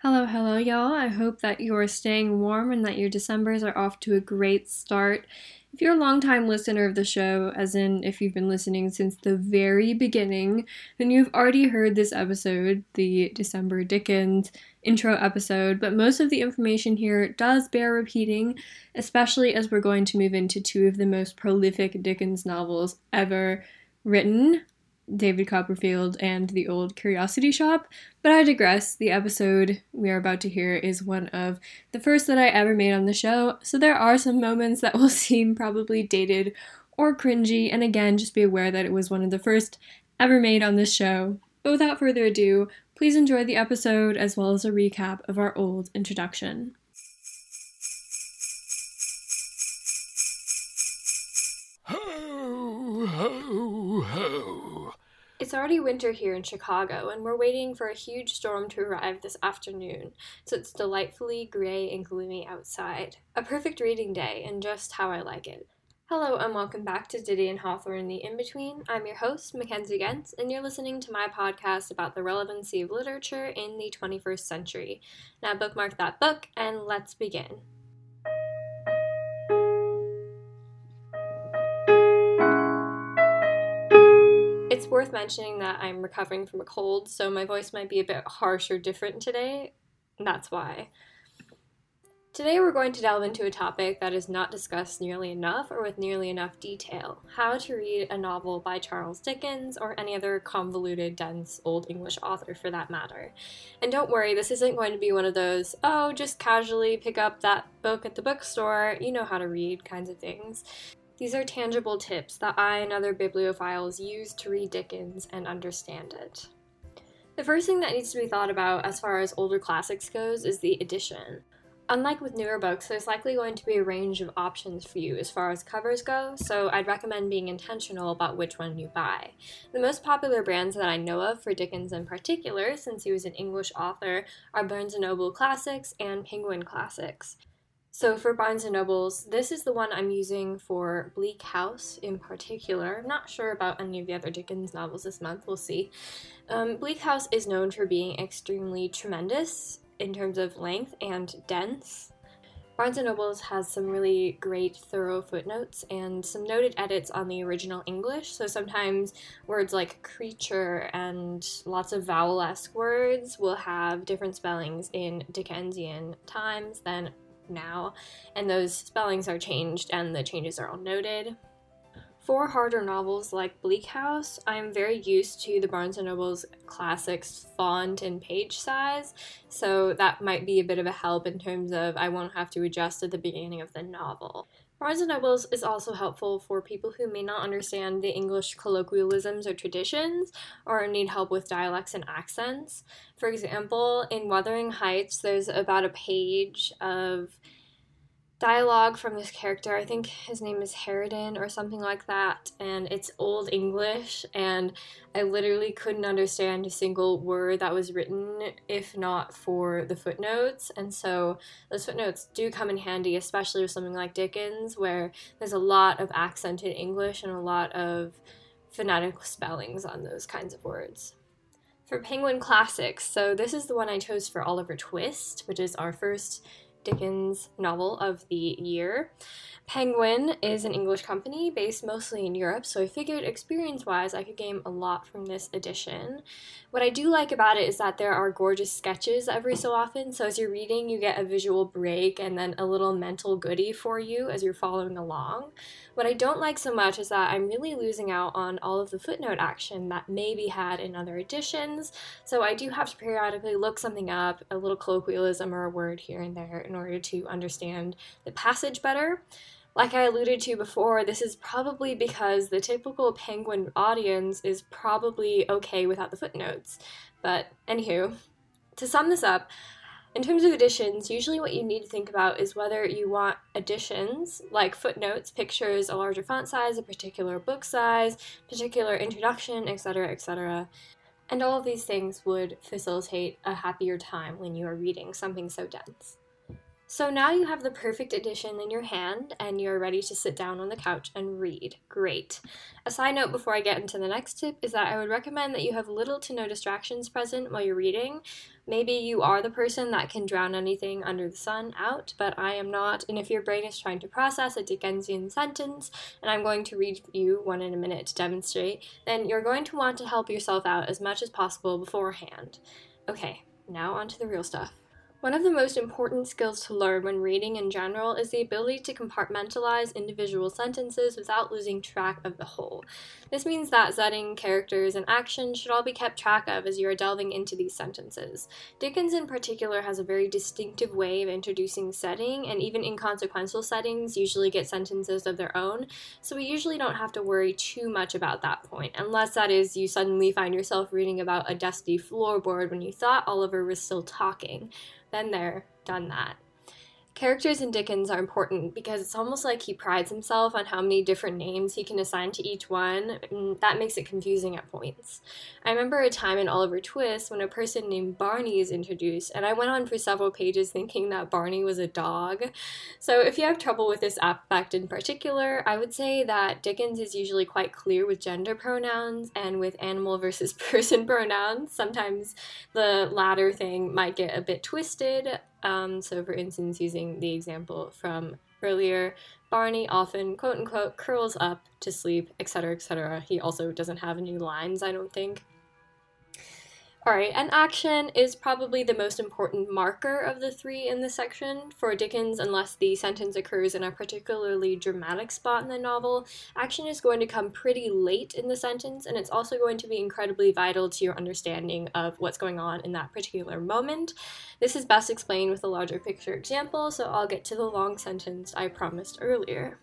Hello, hello, y'all. I hope that you're staying warm and that your Decembers are off to a great start. If you're a longtime listener of the show, as in if you've been listening since the very beginning, then you've already heard this episode, the December Dickens intro episode, but most of the information here does bear repeating, especially as we're going to move into two of the most prolific Dickens novels ever written. David Copperfield and The Old Curiosity Shop. But I digress. The episode we are about to hear is one of the first that I ever made on the show, so there are some moments that will seem probably dated or cringy, and again, just be aware that it was one of the first ever made on this show. But without further ado, please enjoy the episode as well as a recap of our old introduction. Ho, ho, ho. It's already winter here in Chicago, and we're waiting for a huge storm to arrive this afternoon, so it's delightfully gray and gloomy outside. A perfect reading day, and just how I like it. Hello, and welcome back to Diddy and Hawthorne The In-Between. I'm your host, Mackenzie Gentz, and you're listening to my podcast about the relevancy of literature in the 21st century. Now bookmark that book, and let's begin. It's worth mentioning that I'm recovering from a cold, so my voice might be a bit harsh or different today, and that's why. Today we're going to delve into a topic that is not discussed nearly enough or with nearly enough detail: how to read a novel by Charles Dickens or any other convoluted, dense Old English author for that matter. And don't worry, this isn't going to be one of those, oh, just casually pick up that book at the bookstore, you know how to read kinds of things. These are tangible tips that I and other bibliophiles use to read Dickens and understand it. The first thing that needs to be thought about as far as older classics goes is the edition. Unlike with newer books, there's likely going to be a range of options for you as far as covers go, so I'd recommend being intentional about which one you buy. The most popular brands that I know of for Dickens in particular, since he was an English author, are Barnes & Noble Classics and Penguin Classics. So for Barnes & Noble's, this is the one I'm using for Bleak House in particular. I'm not sure about any of the other Dickens novels this month, we'll see. Bleak House is known for being extremely tremendous in terms of length and dense. Barnes & Noble's has some really great thorough footnotes and some noted edits on the original English, so sometimes words like creature and lots of vowel-esque words will have different spellings in Dickensian times than now, and those spellings are changed and the changes are all noted. For harder novels like Bleak House, I'm very used to the Barnes & Noble's Classics font and page size, so that might be a bit of a help in terms of I won't have to adjust at the beginning of the novel. Barnes & Noble's is also helpful for people who may not understand the English colloquialisms or traditions, or need help with dialects and accents. For example, in Wuthering Heights, there's about a page of dialogue from this character. I think his name is Harridan or something like that, and it's Old English, and I literally couldn't understand a single word that was written if not for the footnotes, and so those footnotes do come in handy, especially with something like Dickens, where there's a lot of accented English and a lot of phonetic spellings on those kinds of words. For Penguin Classics, so this is the one I chose for Oliver Twist, which is our first Dickens novel of the year. Penguin is an English company based mostly in Europe, so I figured experience-wise I could gain a lot from this edition. What I do like about it is that there are gorgeous sketches every so often, so as you're reading you get a visual break and then a little mental goodie for you as you're following along. What I don't like so much is that I'm really losing out on all of the footnote action that may be had in other editions, so I do have to periodically look something up, a little colloquialism or a word here and there, in order to understand the passage better. Like I alluded to before, this is probably because the typical Penguin audience is probably okay without the footnotes. But anywho, to sum this up, in terms of editions, usually what you need to think about is whether you want additions, like footnotes, pictures, a larger font size, a particular book size, particular introduction, etc., etc. And all of these things would facilitate a happier time when you are reading something so dense. So now you have the perfect edition in your hand and you're ready to sit down on the couch and read. Great. A side note before I get into the next tip is that I would recommend that you have little to no distractions present while you're reading. Maybe you are the person that can drown anything under the sun out, but I am not, and if your brain is trying to process a Dickensian sentence, and I'm going to read you one in a minute to demonstrate, then you're going to want to help yourself out as much as possible beforehand. Okay, now on to the real stuff. One of the most important skills to learn when reading in general is the ability to compartmentalize individual sentences without losing track of the whole. This means that setting, characters, and action should all be kept track of as you are delving into these sentences. Dickens in particular has a very distinctive way of introducing setting, and even inconsequential settings usually get sentences of their own, so we usually don't have to worry too much about that point, unless that is you suddenly find yourself reading about a dusty floorboard when you thought Oliver was still talking. Been there, done that. Characters in Dickens are important because it's almost like he prides himself on how many different names he can assign to each one, and that makes it confusing at points. I remember a time in Oliver Twist when a person named Barney is introduced, and I went on for several pages thinking that Barney was a dog. So if you have trouble with this aspect in particular, I would say that Dickens is usually quite clear with gender pronouns and with animal versus person pronouns. Sometimes the latter thing might get a bit twisted. So for instance, using the example from earlier, Barney often, quote-unquote, curls up to sleep, etc., etc. He also doesn't have any lines, I don't think. Alright, and action is probably the most important marker of the three in this section. For Dickens, unless the sentence occurs in a particularly dramatic spot in the novel, action is going to come pretty late in the sentence, and it's also going to be incredibly vital to your understanding of what's going on in that particular moment. This is best explained with a larger picture example, so I'll get to the long sentence I promised earlier.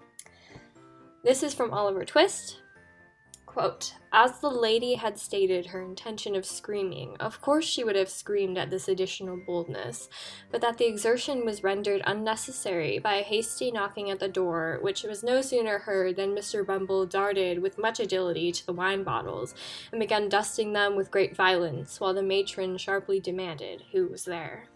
This is from Oliver Twist. Quote, "As the lady had stated her intention of screaming, of course she would have screamed at this additional boldness, but that the exertion was rendered unnecessary by a hasty knocking at the door, which was no sooner heard than Mr. Bumble darted with much agility to the wine bottles, and began dusting them with great violence, while the matron sharply demanded who was there."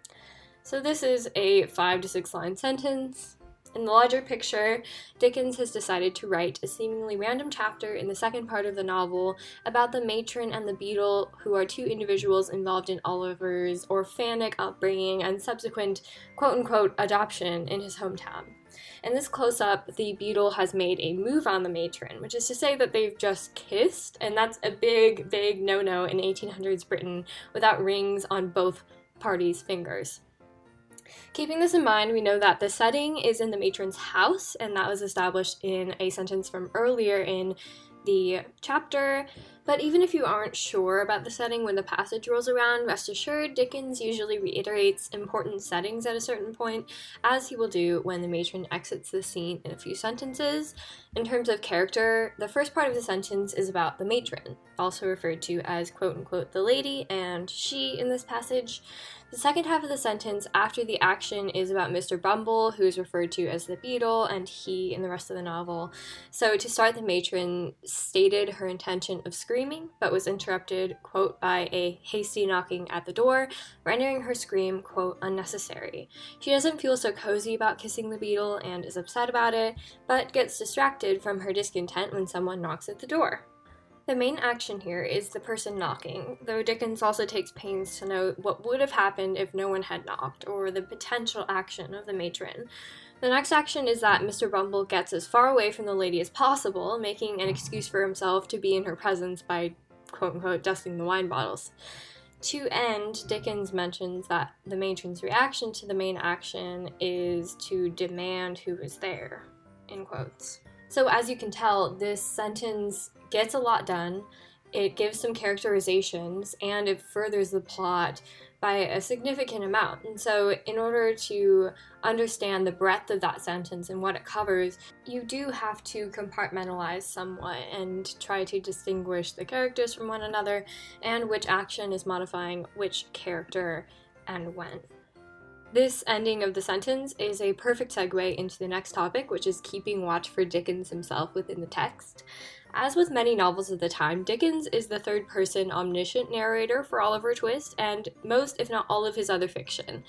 So this is a 5 to 6 line sentence. In the larger picture, Dickens has decided to write a seemingly random chapter in the second part of the novel about the matron and the beadle, who are two individuals involved in Oliver's orphanic upbringing and subsequent quote-unquote adoption in his hometown. In this close-up, the beadle has made a move on the matron, which is to say that they've just kissed, and that's a big, big no-no in 1800s Britain without rings on both parties' fingers. Keeping this in mind, we know that the setting is in the matron's house, and that was established in a sentence from earlier in the chapter. But even if you aren't sure about the setting when the passage rolls around, rest assured Dickens usually reiterates important settings at a certain point, as he will do when the matron exits the scene in a few sentences. In terms of character, the first part of the sentence is about the matron, also referred to as quote-unquote the lady and she in this passage. The second half of the sentence after the action is about Mr. Bumble, who is referred to as the beadle, and he in the rest of the novel. So to start, the matron stated her intention of screaming, but was interrupted, quote, by a hasty knocking at the door, rendering her scream, quote, unnecessary. She doesn't feel so cozy about kissing the beadle and is upset about it, but gets distracted from her discontent when someone knocks at the door. The main action here is the person knocking, though Dickens also takes pains to note what would have happened if no one had knocked, or the potential action of the matron. The next action is that Mr. Bumble gets as far away from the lady as possible, making an excuse for himself to be in her presence by, quote-unquote, dusting the wine bottles. To end, Dickens mentions that the matron's reaction to the main action is to demand who was there, in quotes. So as you can tell, this sentence gets a lot done, it gives some characterizations, and it furthers the plot by a significant amount. And so in order to understand the breadth of that sentence and what it covers, you do have to compartmentalize somewhat and try to distinguish the characters from one another and which action is modifying which character and when. This ending of the sentence is a perfect segue into the next topic, which is keeping watch for Dickens himself within the text. As with many novels of the time, Dickens is the third-person omniscient narrator for Oliver Twist and most, if not all, of his other fiction.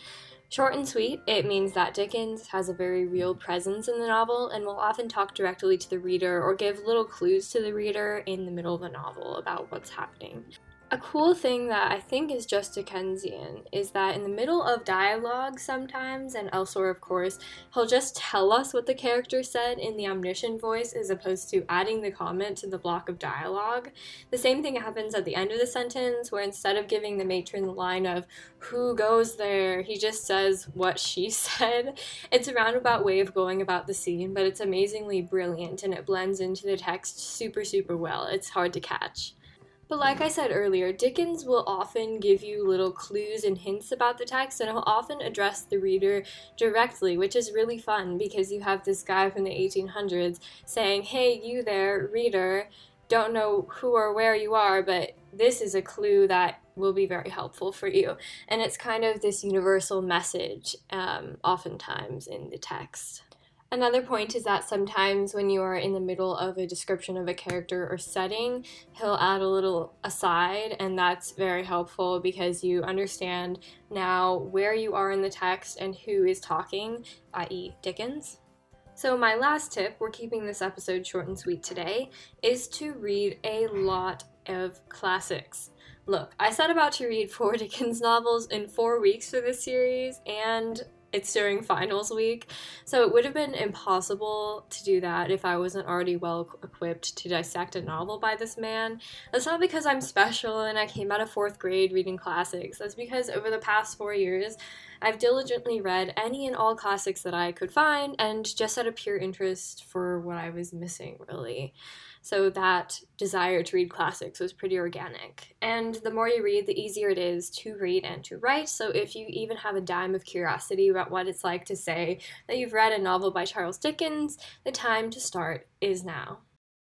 Short and sweet, it means that Dickens has a very real presence in the novel and will often talk directly to the reader or give little clues to the reader in the middle of the novel about what's happening. A cool thing that I think is just Dickensian is that in the middle of dialogue sometimes, and elsewhere of course, he'll just tell us what the character said in the omniscient voice as opposed to adding the comment to the block of dialogue. The same thing happens at the end of the sentence where instead of giving the matron the line of, "Who goes there?" he just says what she said. It's a roundabout way of going about the scene, but it's amazingly brilliant and it blends into the text super well. It's hard to catch. But like I said earlier, Dickens will often give you little clues and hints about the text, and he'll often address the reader directly, which is really fun because you have this guy from the 1800s saying, "Hey, you there, reader, don't know who or where you are, but this is a clue that will be very helpful for you." And it's kind of this universal message, oftentimes in the text. Another point is that sometimes when you are in the middle of a description of a character or setting, he'll add a little aside, and that's very helpful because you understand now where you are in the text and who is talking, i.e. Dickens. So my last tip, we're keeping this episode short and sweet today, is to read a lot of classics. Look, I set about to read 4 Dickens novels in 4 weeks for this series, and it's during finals week, so it would have been impossible to do that if I wasn't already well equipped to dissect a novel by this man. That's not because I'm special and I came out of 4th grade reading classics. That's because over the past 4 years, I've diligently read any and all classics that I could find and just out of pure interest for what I was missing, really. So that desire to read classics was pretty organic. And the more you read, the easier it is to read and to write. So if you even have a dime of curiosity about what it's like to say that you've read a novel by Charles Dickens, the time to start is now.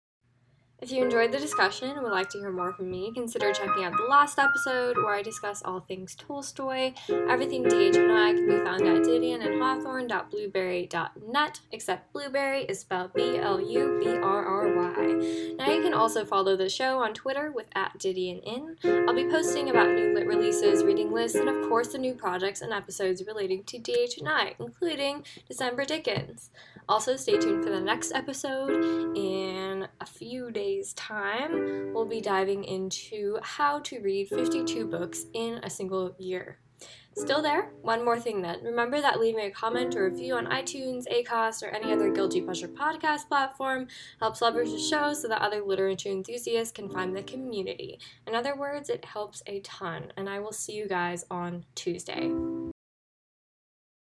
If you enjoyed the discussion and would like to hear more from me, consider checking out the last episode where I discuss all things Tolstoy. Everything DH&I can be found at didionandhawthorne.blueberry.net, except blueberry is spelled BLUBRRY. Now you can also follow the show on Twitter with @DidionIn. I'll be posting about new lit releases, reading lists, and of course the new projects and episodes relating to DH&I, including December Dickens. Also, stay tuned for the next episode. In a few days' time, we'll be diving into how to read 52 books in a single year. Still there? One more thing then. Remember that leaving a comment or review on iTunes, Acast, or any other Guilty Pleasure podcast platform helps leverage the show so that other literature enthusiasts can find the community. In other words, it helps a ton, and I will see you guys on Tuesday.